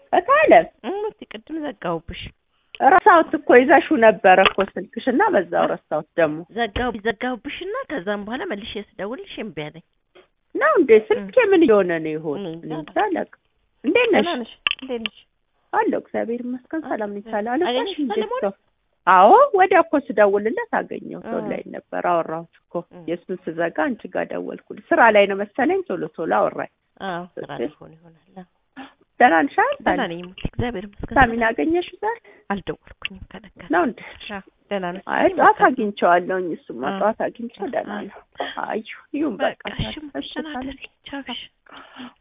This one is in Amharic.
እታለም ቅድም ዘጋውብሽ ረሳሁት እኮ ይዘሽው ነበር እኮ ስልክሽና በዛው ረሳሁት ደግሞ ዘጋውብሽና ከዛም በኋላ መልሼ ስደውልሽ እምቢ አለኝ ነው እንዴ ስልኬ ምን እየሆነ ነው ይሆን እንታለቅ እንዴት ነሽ አለሁ እግዚአብሔር ይመስገን ሰላም ነኝ ሳላለሽ እንዴት አዎ ወዲያ እኮ ስደውልለት አገኘው ሰው ላይ ነበር አወራሁት እኮ የሱን ስዘጋ አንቺ ጋር ደወልኩልሽ ስራ ላይ ነው መሰለኝ ቶሎ አወራኝ አዎ ስራ ላይ ሆነ ይሆናል ደህና ነሽ ደህና ነኝ እግዚአብሔር ይመስገን ሳሚን አገኘሽ ዛሬ አልደወልኩኝም ከነካ ነው እንዴ ደህና ነኝ አይ ጧት አግኝቼዋለሁ እሱማ ጧት አግኝቼው ደህና ነው አዩ ይሁን በቃ እሺ ቻውሽ